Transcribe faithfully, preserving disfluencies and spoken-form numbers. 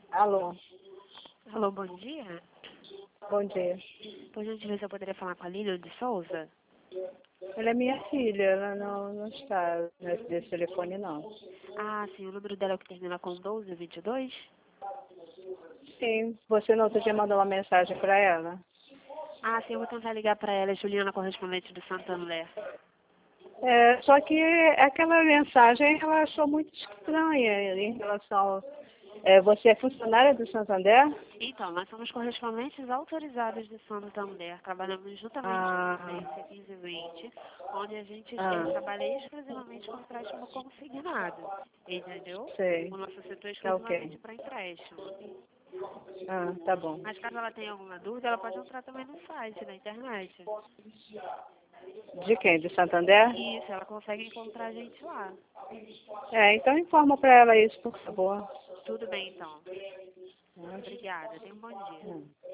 Alô, Alô, bom dia. bom dia. Por gentileza, eu poderia falar com a Lília de Souza? Ela é minha filha, ela não, não está nesse, nesse telefone, não. Ah, sim, o número dela é o que termina com doze vinte e dois? Sim, você não outro dia mandou uma mensagem para ela? Ah, sim, eu vou tentar ligar para ela, é Juliana, correspondente do Santander. É, só que aquela mensagem ela achou muito estranha em relação... É, você é funcionária do Santander? Então, nós somos correspondentes autorizados do Santander. Trabalhamos juntamente com a Ah, agência quinze vinte, onde a gente ah, eh, trabalha exclusivamente com empréstimo consignado. Entendeu? sei. O nosso setor é Tá ok. exclusivamente para empréstimo. Ah, tá bom. Mas caso ela tenha alguma dúvida, ela pode entrar também no site, na internet. De quem? Do Santander? Isso, ela consegue encontrar a gente lá. É, então informa para ela isso, por favor. Tudo bem, então. Obrigada. Tenha um bom dia. Hum.